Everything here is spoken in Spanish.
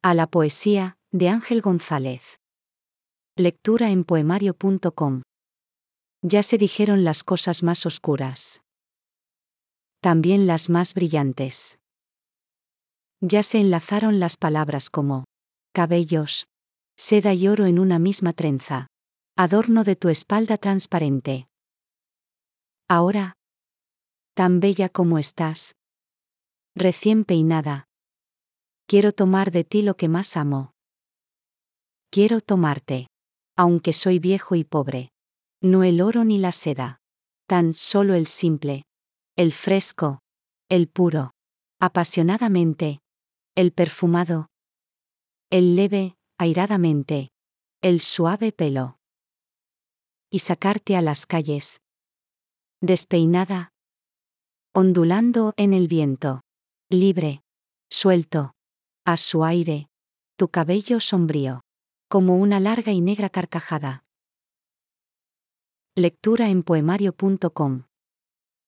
A la poesía, de Ángel González. Lectura en poemario.com. Ya se dijeron las cosas más oscuras. También las más brillantes. Ya se enlazaron las palabras como cabellos, seda y oro en una misma trenza, adorno de tu espalda transparente. Ahora, tan bella como estás, recién peinada, quiero tomar de ti lo que más amo. Quiero tomarte, aunque soy viejo y pobre, no el oro ni la seda, tan solo el simple, el fresco, el puro, apasionadamente, el perfumado, el leve, airadamente, el suave pelo. Y sacarte a las calles, despeinada, ondulando en el viento, libre, suelto, a su aire, tu cabello sombrío, como una larga y negra carcajada. Lectura en poemario.com.